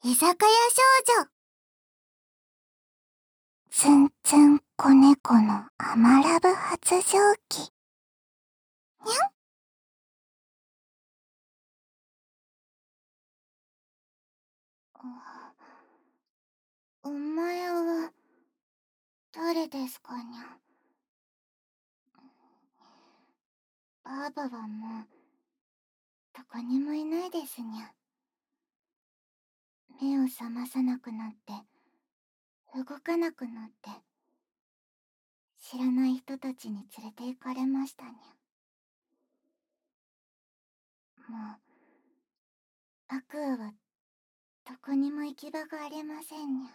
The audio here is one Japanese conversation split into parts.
居酒屋少女。ツンツン子猫のアマラブ発情期。にゃん。お前は誰ですかにゃ。ばあばはもうどこにもいないですにゃ。目を覚まさなくなって動かなくなって知らない人たちに連れて行かれましたにゃ。もうアクアはどこにも行き場がありませんにゃ。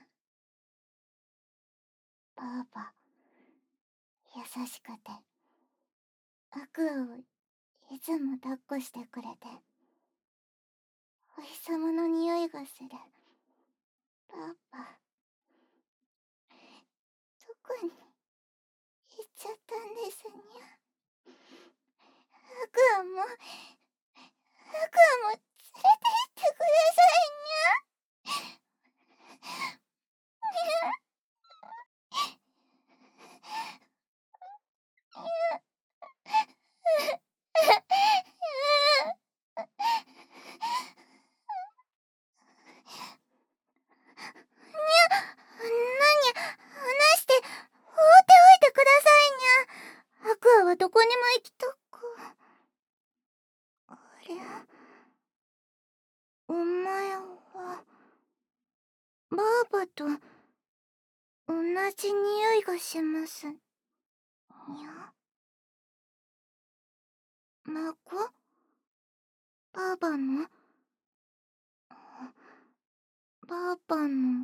ばあば優しくてアクアをいつも抱っこしてくれてお日様の匂いがする。ばあばどこに行っちゃったんですにゃ。アクアも連れて行ってくださいにゃ。話して放っておいてくださいにゃ。アクアはどこにも行きたく。あれ、お前はばあばと同じ匂いがしますにゃ。孫？ばあばの？ばあばの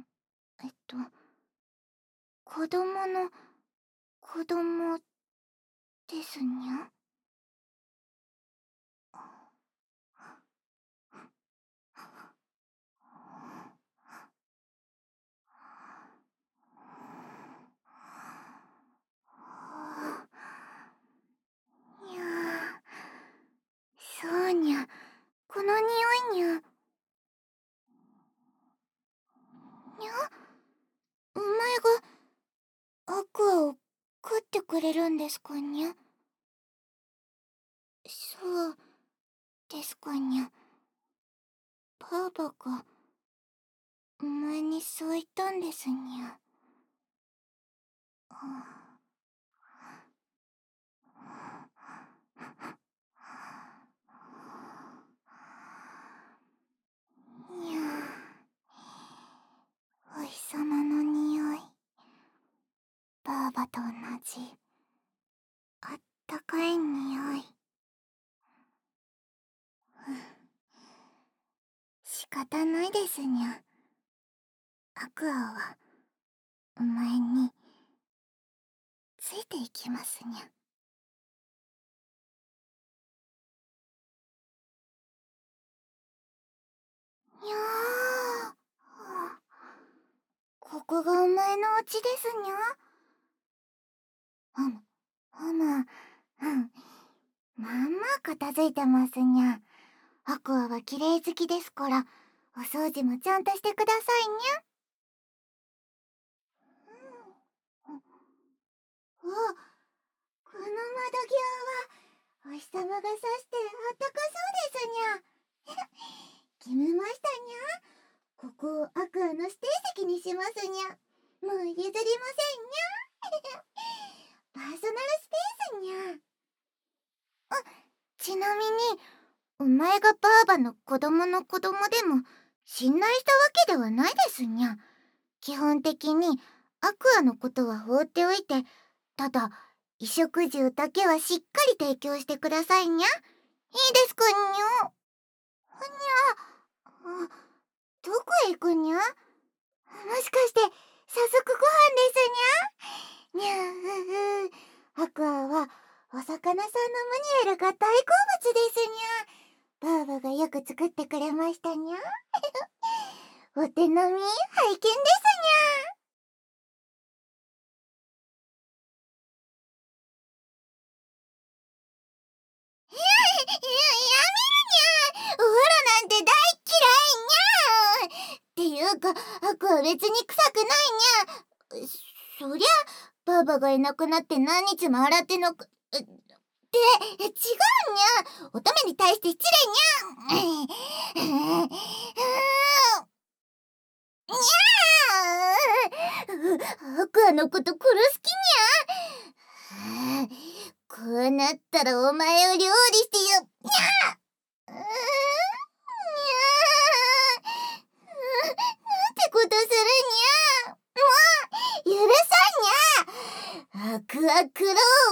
子供の子供ですにゃ。にゃ。そうにゃ、この匂いにゃ。にゃ、お前がアクアを飼ってくれるんですかにゃ。そうですかにゃ。ばあばがお前にそう言ったんですにゃ。にゃ。お日様の匂い、ばあばと同じあったかい匂い。仕方ないですにゃ。アクアはお前についていきますにゃ。にゃー。ここがお前のお家ですにゃ。まあまあ片付いてますにゃ。アクアは綺麗好きですからお掃除もちゃんとしてくださいにゃ。お、この窓際はお日様がさしてあったかそうですにゃ。決めましたにゃ。ここをアクアの指定席にしますにゃ。もう譲りませんにゃ。パーソナルスペースにゃ。ちなみにお前がばあばの子供の子供でも信頼したわけではないですにゃ。基本的にアクアのことは放っておいて、ただ衣食住だけはしっかり提供してくださいにゃ。いいですかにゃ。にゃ。どこへ行くにゃ。もしかして早速ご飯ですにゃ。にゃ。アクアはお魚さんのムニエルが大好物ですにゃ。ばあばがよく作ってくれましたにゃ。お手並み拝見ですにゃ。やめるにゃ。お風呂なんて大嫌いにゃ。でっていうか、アクア別に臭くないにゃ。そりゃ、ババがいなくなって何日も洗ってのく、違うにゃ。乙女に対して失礼にゃ。アクアのこと殺す気にゃ。こうなったらお前を料理してよ。にゃなんてことするにゃ。もう許さんにゃ。アクアクロー